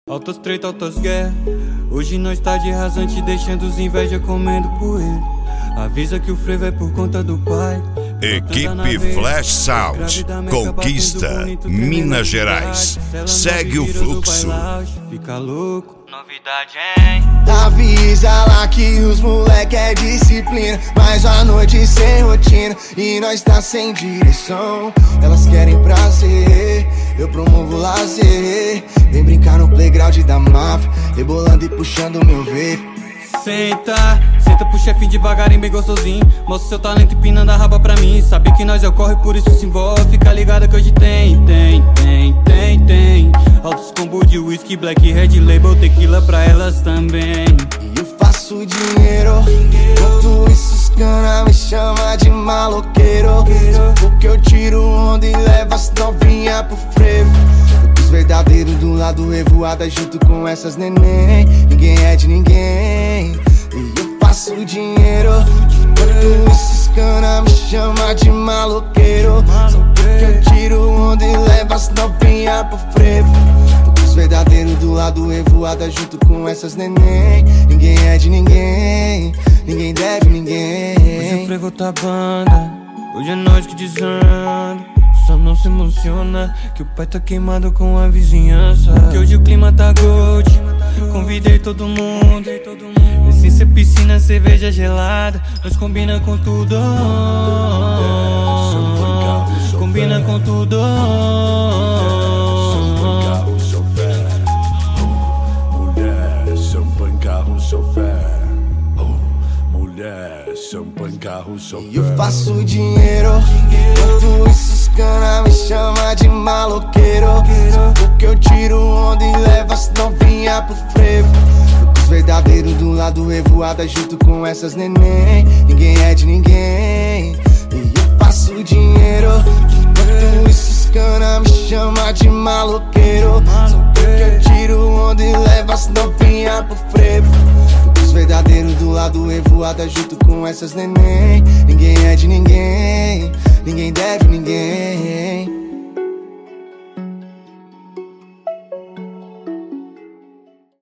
Altas treta, altas guerras. Hoje nós tá de rasante, deixando os inveja comendo poeira. Avisa que o frevo é por conta do pai. Equipe Flash Sound conquista Minas Gerais. Segue o fluxo. Fica louco. Novidade, hein? Avisa lá que os moleque é disciplina, mas a noite sem rotina e nós tá sem direção. Elas querem prazer, eu promovo lazer. Vem brincar no playground da máfia, rebolando e puxando meu vape. Senta, senta pro chefinho devagarinho, bem gostosinho. Mostra seu talento empinando a raba pra mim. Sabe que nós é o corre, por isso se envolve. Fica ligado que hoje tem. Altos combos de whisky, black, red label, tequila pra elas também. E eu faço dinheiro, enquanto isso os cana me chama de maloqueiro. Porque eu tiro onda e levo as novinha pro frevo. Os verdadeiros do lado revoada junto com essas neném. Ninguém é de ninguém. E eu faço dinheiro, enquanto isso os cana me chama de maloqueiro. Só porque eu tiro onda e levo as novinha pro frevo. Os verdadeiros do lado revoada junto com essas neném. Ninguém é de ninguém, ninguém deve ninguém. Hoje o frevo tá banda, hoje é nós que desanda. Só não se emociona que o pai tá queimado com a vizinhança. Que hoje o clima tá gold, convidei todo mundo. Essência, piscina, cerveja gelada, nós combina com tudo. Combina com tudo. Mulher, champanhe, carro, chofer. Mulher, champanhe, carro, chofer. E eu faço dinheiro, enquanto isso os cana me chama de maloqueiro. Porque eu tiro onda e levo as novinha pro frevo. Os verdadeiros do lado revoada junto com essas neném. Ninguém é de ninguém. E eu faço dinheiro, enquanto isso os cana me chama de maloqueiro. Porque eu tiro onda e levo as novinha pro frevo. Os verdadeiros do lado revoada junto com essas neném. Ninguém é de ninguém.